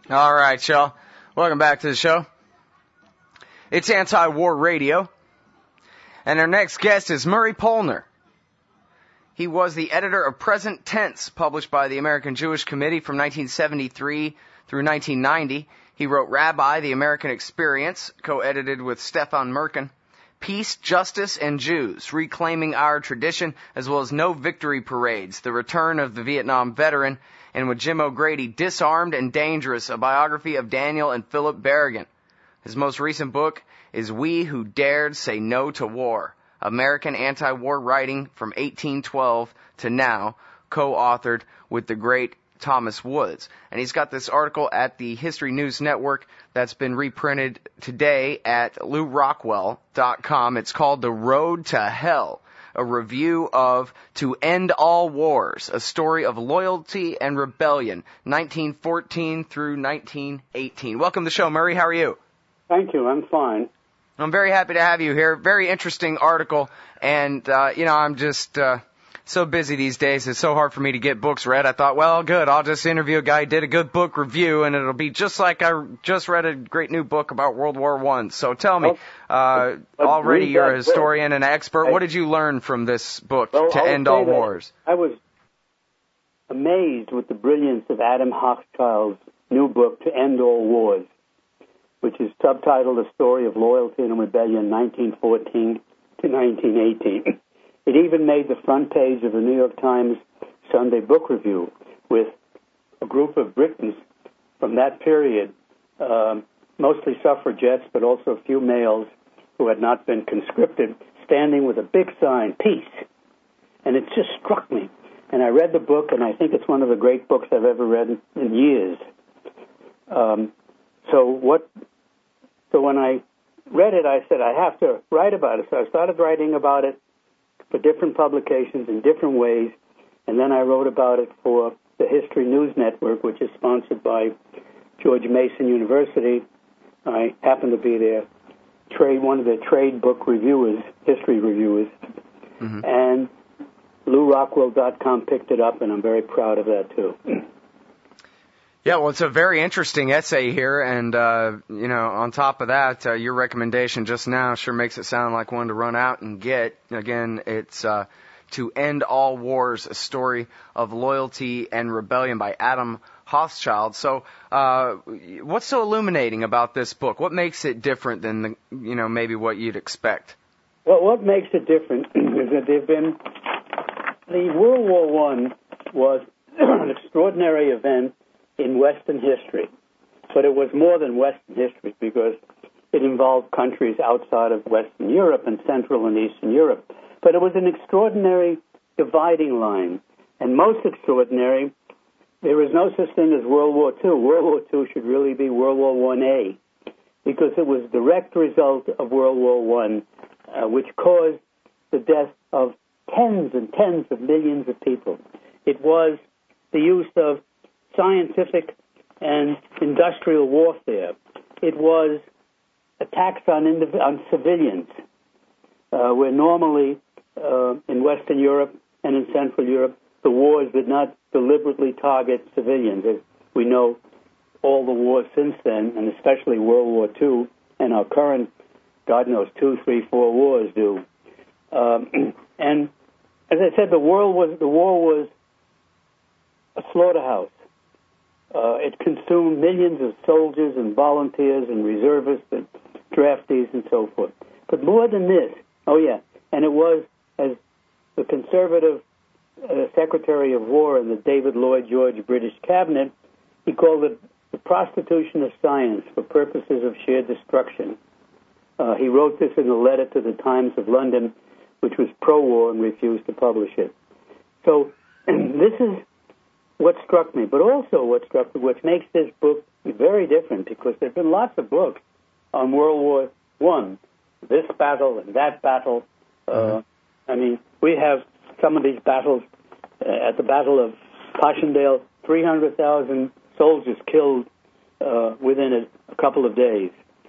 All right, y'all. Welcome back to the show. It's Anti-War Radio. And our next guest is Murray Polner. He was the editor of Present Tense, published by the American Jewish Committee from 1973 through 1990. He wrote Rabbi, The American Experience, co-edited with Stefan Merkin. Peace, Justice, and Jews, Reclaiming Our Tradition, as well as No Victory Parades, The Return of the Vietnam Veteran, and with Jim O'Grady, Disarmed and Dangerous, a biography of Daniel and Philip Berrigan. His most recent book is We Who Dared Say No to War, American Anti-War Writing from 1812 to Now, co-authored with the great Thomas Woods. And he's got this article at the History News Network that's been reprinted today at LouRockwell.com. It's called The Road to Hell, a review of To End All Wars, a story of loyalty and rebellion, 1914 through 1918. Welcome to the show, Murray. How are you? Thank you. I'm fine. I'm very happy to have you here. Very interesting article. And, I'm just so busy these days. It's so hard for me to get books read. I thought, well, good. I'll just interview a guy who did a good book review, and it'll be just like I just read a great new book about World War I. So tell me, already you're a historian and an expert. What did you learn from this book, To End All Wars? I was amazed with the brilliance of Adam Hochschild's new book, To End All Wars, which is subtitled A Story of Loyalty and Rebellion, 1914 to 1918. It even made the front page of the New York Times Sunday Book Review with a group of Britons from that period, mostly suffragettes, but also a few males who had not been conscripted, standing with a big sign, Peace. And it just struck me. And I read the book, and I think it's one of the great books I've ever read in years. So when I read it, I said, I have to write about it. So I started writing about it for different publications in different ways, and then I wrote about it for the History News Network, which is sponsored by George Mason University. I happen to be one of their trade book reviewers, history reviewers, and LouRockwell.com picked it up, and I'm very proud of that, too. Yeah, well, it's a very interesting essay here, and, on top of that, your recommendation just now sure makes it sound like one to run out and get. Again, it's To End All Wars, a story of loyalty and rebellion by Adam Hochschild. So, what's so illuminating about this book? What makes it different than, maybe what you'd expect? Well, what makes it different is that the World War I was an extraordinary event in Western history, but it was more than Western history because it involved countries outside of Western Europe and Central and Eastern Europe. But it was an extraordinary dividing line, and most extraordinary, there is no such thing as World War II. World War II should really be World War I-A, because it was a direct result of World War I, which caused the death of tens and tens of millions of people. It was the use of scientific and industrial warfare. It was attacks on civilians, where normally in Western Europe and in Central Europe, the wars did not deliberately target civilians. As we know, all the wars since then, and especially World War II and our current, God knows, 2, 3, 4 wars do. And as I said, the war was a slaughterhouse. It consumed millions of soldiers and volunteers and reservists and draftees and so forth. But more than this, and it was, as the conservative Secretary of War in the David Lloyd George British cabinet, he called it the prostitution of science for purposes of sheer destruction. He wrote this in a letter to the Times of London, which was pro-war and refused to publish it. So this is what struck me, but also what struck me, which makes this book very different, because there have been lots of books on World War I, this battle and that battle. We have some of these battles. At the Battle of Passchendaele, 300,000 soldiers killed within a couple of days.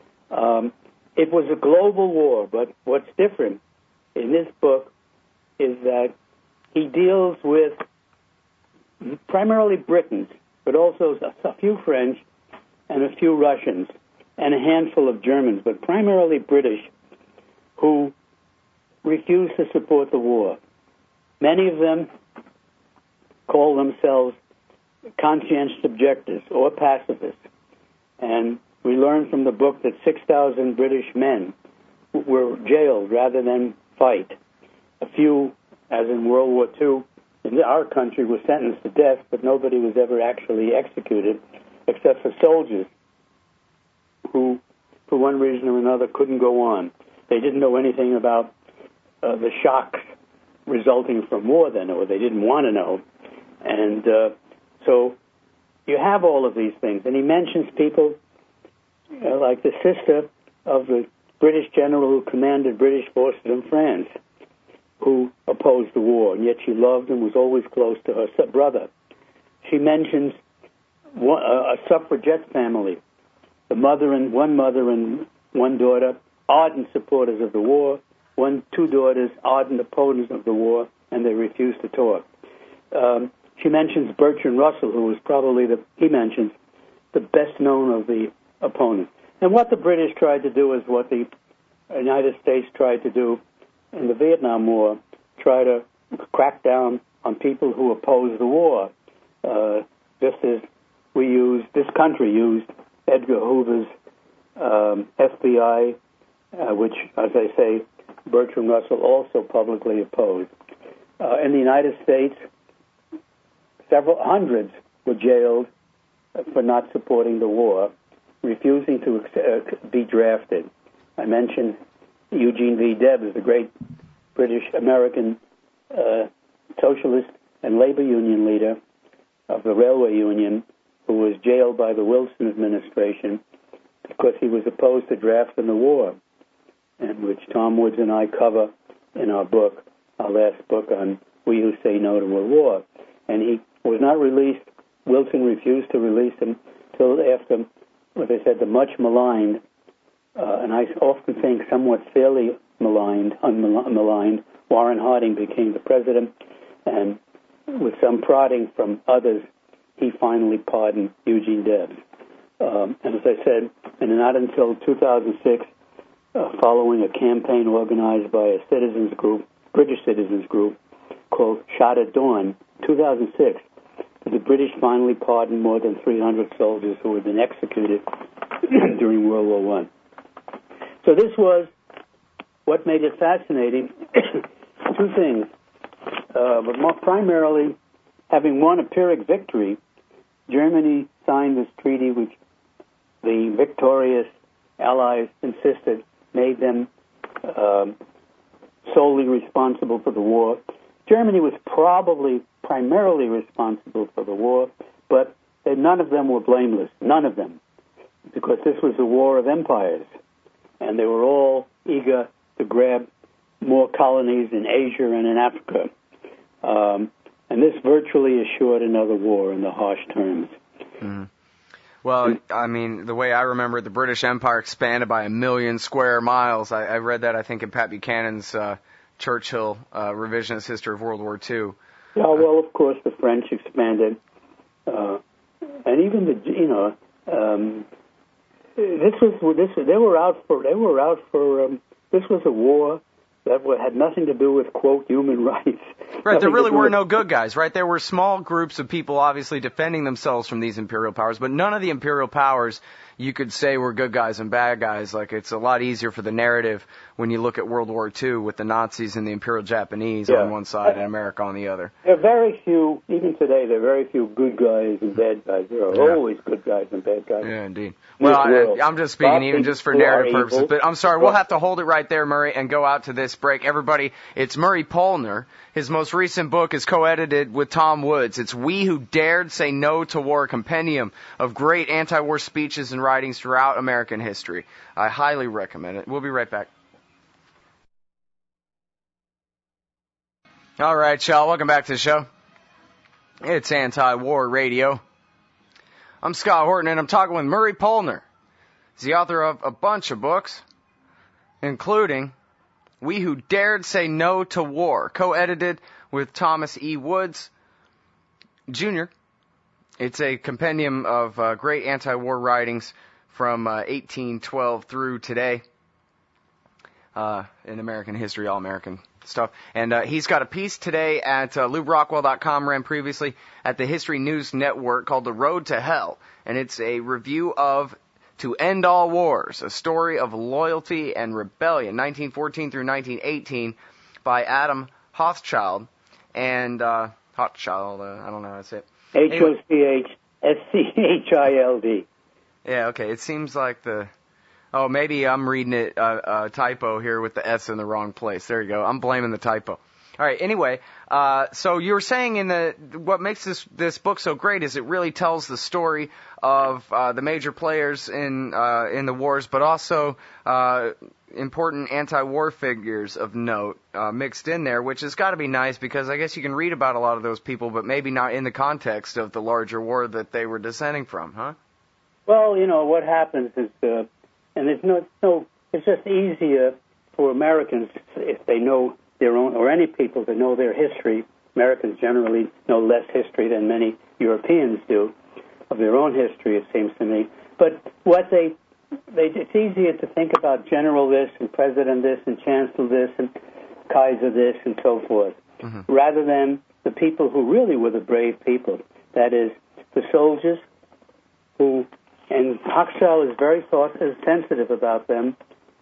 It was a global war, but what's different in this book is that he deals with primarily Britons, but also a few French, and a few Russians, and a handful of Germans, but primarily British, who refused to support the war. Many of them call themselves conscientious objectors or pacifists. And we learned from the book that 6,000 British men were jailed rather than fight. A few, as in World War II, in our country were sentenced to death, but nobody was ever actually executed, except for soldiers who, for one reason or another, couldn't go on. They didn't know anything about the shocks resulting from war then, or they didn't want to know. And so you have all of these things. And he mentions people like the sister of the British general who commanded British forces in France, who opposed the war, and yet she loved and was always close to her brother. She mentions a suffragette family, one mother and one daughter, ardent supporters of the war, two daughters, ardent opponents of the war, and they refused to talk. She mentions Bertrand Russell, who was probably he mentions the best known of the opponents. And what the British tried to do is what the United States tried to do in the Vietnam War, try to crack down on people who opposed the war, just as this country used Edgar Hoover's FBI, which, as I say, Bertrand Russell also publicly opposed. In the United States, several hundreds were jailed for not supporting the war, refusing to be drafted. I mentioned Eugene V. Debs, the great British-American socialist and labor union leader of the railway union, who was jailed by the Wilson administration because he was opposed to drafting the war, and which Tom Woods and I cover in our book, our last book on We Who Say No to World War. And he was not released. Wilson refused to release him till after, as I said, the much maligned, and I often think somewhat fairly maligned, Warren Harding became the president, and with some prodding from others, he finally pardoned Eugene Debs. And as I said, and not until 2006, following a campaign organized by a citizens group, British citizens group, called Shot at Dawn, 2006, the British finally pardoned more than 300 soldiers who had been executed during World War I. So this was what made it fascinating. Two things, but more primarily, having won a Pyrrhic victory, Germany signed this treaty which the victorious Allies insisted made them solely responsible for the war. Germany was probably primarily responsible for the war, but none of them were blameless, none of them, because this was a war of empires, and they were all eager to grab more colonies in Asia and in Africa. And this virtually assured another war in the harsh terms. Mm. Well, I mean, the way I remember it, the British Empire expanded by 1 million square miles. I read that, I think, in Pat Buchanan's Churchill revisionist history of World War II. Yeah, well, of course, the French expanded, and even they were out for. This was a war that had nothing to do with, quote, human rights. Right, there really were no good guys, right? There were small groups of people obviously defending themselves from these imperial powers, but none of the imperial powers you could say were good guys and bad guys. Like, it's a lot easier for the narrative when you look at World War II with the Nazis and the Imperial Japanese on one side and America on the other. There are very few, even today, there are very few good guys and bad guys. There are always good guys and bad guys. Yeah, indeed. Well, I'm just speaking even just for narrative purposes, but I'm sorry, we'll have to hold it right there, Murray, and go out to this break. Everybody, it's Murray Pollner. His most recent book is co-edited with Tom Woods. It's We Who Dared Say No to War, a compendium of great anti-war speeches and writings throughout American history. I highly recommend it. We'll be right back. All right, y'all. Welcome back to the show. It's Anti-War Radio. I'm Scott Horton, and I'm talking with Murray Pollner. He's the author of a bunch of books, including We Who Dared Say No to War, co-edited with Thomas E. Woods, Jr., It's a compendium of great anti-war writings from 1812 through today in American history, all American stuff. And he's got a piece today at LouRockwell.com, ran previously at the History News Network, called The Road to Hell. And it's a review of To End All Wars, a story of loyalty and rebellion, 1914 through 1918, by Adam Hochschild. And Hochschild, I don't know how to say it. Hochschchild. Yeah, okay. It seems like oh, maybe I'm reading it a typo here with the S in the wrong place. There you go. I'm blaming the typo. All right. Anyway, so you were saying what makes this book so great is it really tells the story of the major players in the wars, but also important anti-war figures of note mixed in there, which has got to be nice because I guess you can read about a lot of those people, but maybe not in the context of the larger war that they were descending from, huh? Well, what happens is, and it's it's just easier for Americans if they know their own, or any people to know their history. Americans generally know less history than many Europeans do of their own history, it seems to me. But what it's easier to think about General this and President this and Chancellor this and Kaiser this and so forth, rather than the people who really were the brave people. That is, the soldiers who, and Hochschild is very sensitive about them,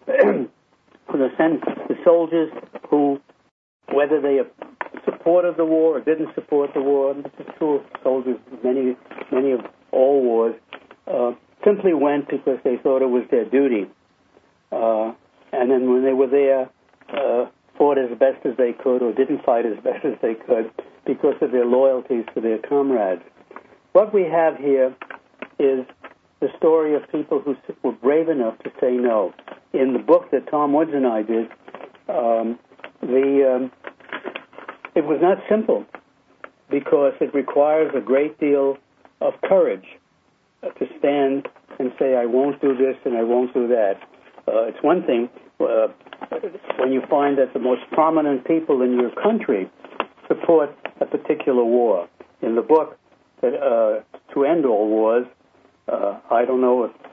the soldiers who, whether they supported the war or didn't support the war, and this is true of soldiers, many of all wars, simply went because they thought it was their duty. And then when they were there, fought as best as they could or didn't fight as best as they could because of their loyalties to their comrades. What we have here is the story of people who were brave enough to say no. In the book that Tom Woods and I did, it was not simple because it requires a great deal of courage to stand and say, I won't do this and I won't do that. It's one thing when you find that the most prominent people in your country support a particular war. In the book, To End All Wars, I don't know if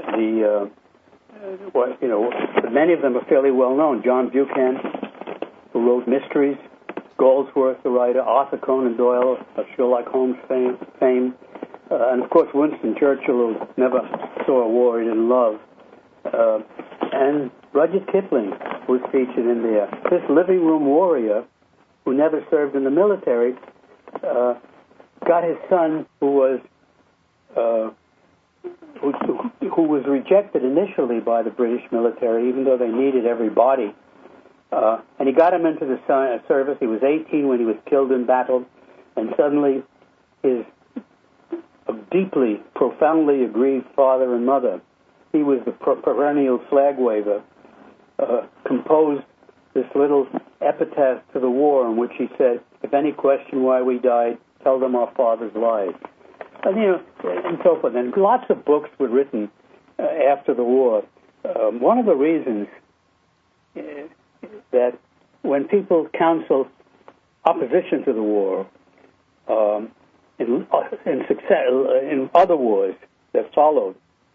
many of them are fairly well known. John Buchan, who wrote Mysteries, Goldsworth, the writer, Arthur Conan Doyle of Sherlock Holmes fame, and of course Winston Churchill, who never saw a war he didn't love, and Rudyard Kipling was featured in there. This living room warrior, who never served in the military, got his son, who was rejected initially by the British military, even though they needed every body. And he got him into the service. He was 18 when he was killed in battle, and suddenly his deeply, profoundly aggrieved father and mother, he was the perennial flag waver, composed this little epitaph to the war in which he said, if any question why we died, tell them our fathers lied. And so forth. And lots of books were written after the war. One of the reasons that when people counsel opposition to the war in other wars that followed,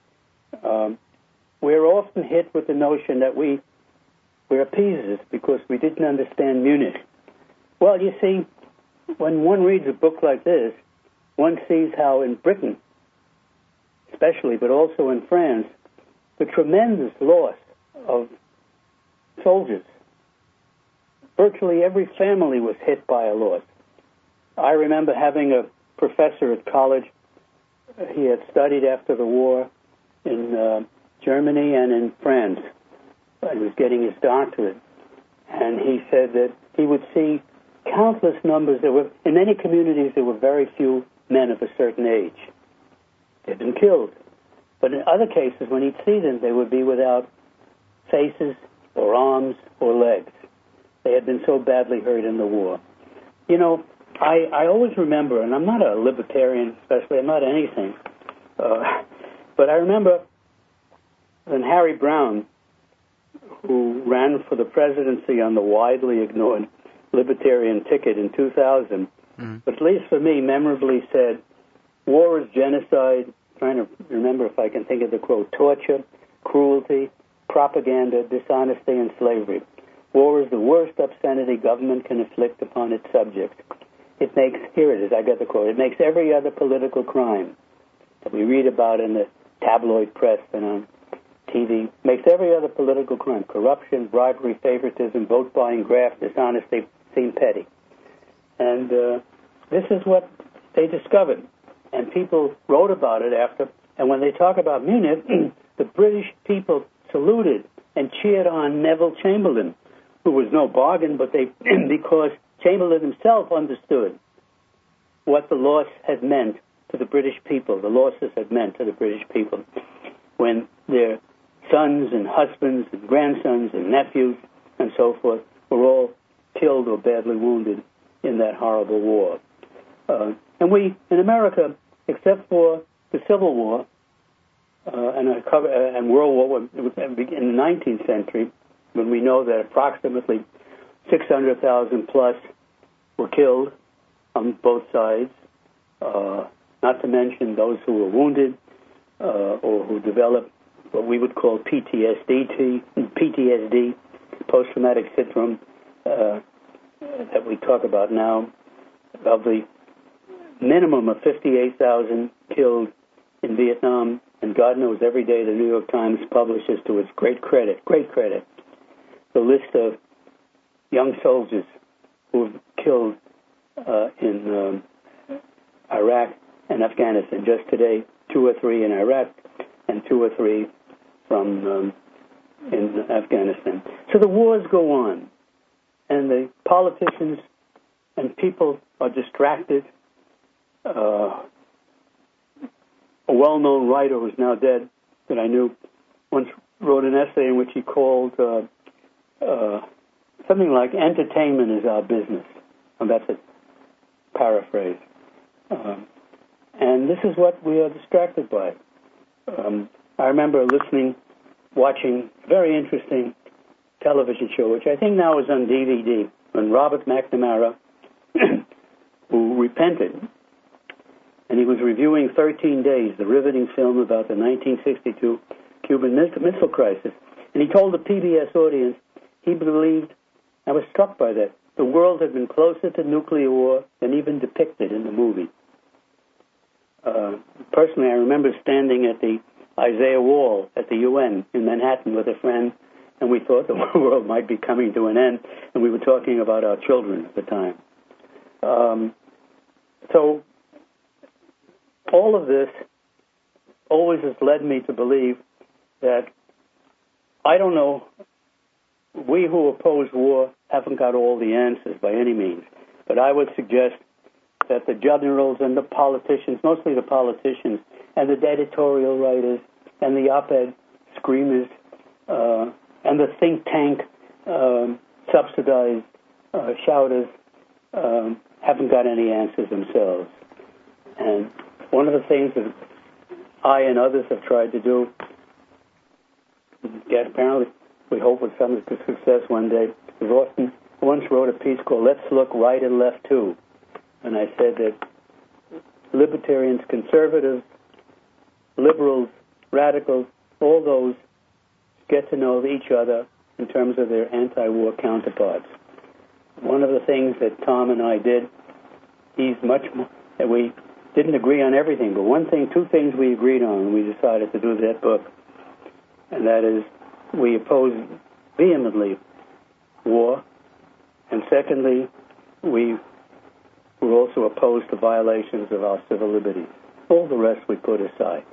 we're often hit with the notion that we're appeasers because we didn't understand Munich. Well, you see, when one reads a book like this, one sees how in Britain, especially, but also in France, the tremendous loss of soldiers. Virtually every family was hit by a loss. I remember having a professor at college. He had studied after the war in Germany and in France. He was getting his doctorate. And he said that he would see countless numbers. In many communities, there were very few men of a certain age. They'd been killed. But in other cases, when he'd see them, they would be without faces or arms or legs. They had been so badly hurt in the war. I always remember, and I'm not a libertarian especially, I'm not anything, but I remember when Harry Brown, who ran for the presidency on the widely ignored libertarian ticket in 2000, but at least for me, memorably said, War is genocide. I'm trying to remember if I can think of the quote. Torture, cruelty, propaganda, dishonesty, and slavery. War is the worst obscenity government can inflict upon its subjects. It makes, here it is, I got the quote, it makes every other political crime that we read about in the tabloid press and on TV, makes every other political crime, corruption, bribery, favoritism, vote buying, graft, dishonesty, seem petty. And this is what they discovered. And people wrote about it after. And when they talk about Munich, the British people saluted and cheered on Neville Chamberlain, who was no bargain, but they because Chamberlain himself understood what the loss had meant to the British people, the losses had meant to the British people, when their sons and husbands and grandsons and nephews and so forth were all killed or badly wounded in that horrible war. And we, in America, except for the Civil War and World War in the 19th century, when we know that approximately 600,000 plus were killed on both sides, not to mention those who were wounded or who developed what we would call PTSD, post-traumatic syndrome, that we talk about now, of the minimum of 58,000 killed in Vietnam, and God knows every day the New York Times publishes, to its great credit, the list of young soldiers who were killed in Iraq and Afghanistan. Just today, 2 or 3 in Iraq and 2 or 3 from in Afghanistan. So the wars go on, and the politicians and people are distracted. A well-known writer who's now dead that I knew once wrote an essay in which he called something like "Entertainment is our business," and that's a paraphrase. And this is what we are distracted by. I remember watching a very interesting television show, which I think now is on DVD, when Robert McNamara, who repented, and he was reviewing 13 Days, the riveting film about the 1962 Cuban Missile Crisis. And he told the PBS audience he believed, I was struck by that, the world had been closer to nuclear war than even depicted in the movie. Personally, I remember standing at the Isaiah Wall at the UN in Manhattan with a friend, and we thought the world might be coming to an end, and we were talking about our children at the time. So all of this always has led me to believe that, I don't know, we who oppose war haven't got all the answers by any means, but I would suggest that the generals and the politicians, mostly the politicians, and the editorial writers, and the op-ed screamers, and the think tank subsidized shouters haven't got any answers themselves. And one of the things that I and others have tried to do, apparently we hope with some success one day, is Austin once wrote a piece called "Let's Look Right and Left Too." And I said that libertarians, conservatives, liberals, radicals, all those get to know each other in terms of their anti-war counterparts. One of the things that Tom and I did, he's much more, that we didn't agree on everything, but two things we agreed on, and we decided to do that book, and that is we oppose vehemently war, and secondly, we were also opposed to violations of our civil liberties. All the rest we put aside.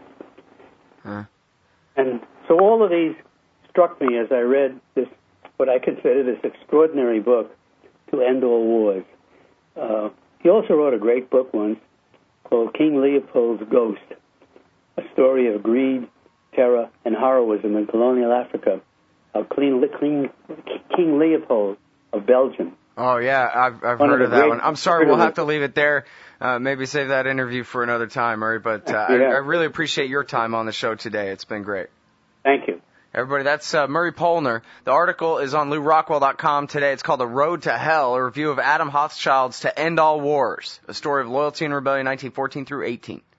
And so all of these struck me as I read this, what I consider this extraordinary book, To End All Wars. He also wrote a great book once called King Leopold's Ghost, a story of greed, terror, and heroism in colonial Africa, of King Leopold of Belgium. Oh, yeah, I've heard of that one. I'm sorry, we'll have to leave it there. Maybe save that interview for another time, Murray, but I really appreciate your time on the show today. It's been great. Thank you. Everybody, that's Murray Polner. The article is on LouRockwell.com today. It's called The Road to Hell, a review of Adam Hochschild's To End All Wars, a story of loyalty and rebellion 1914 through 18.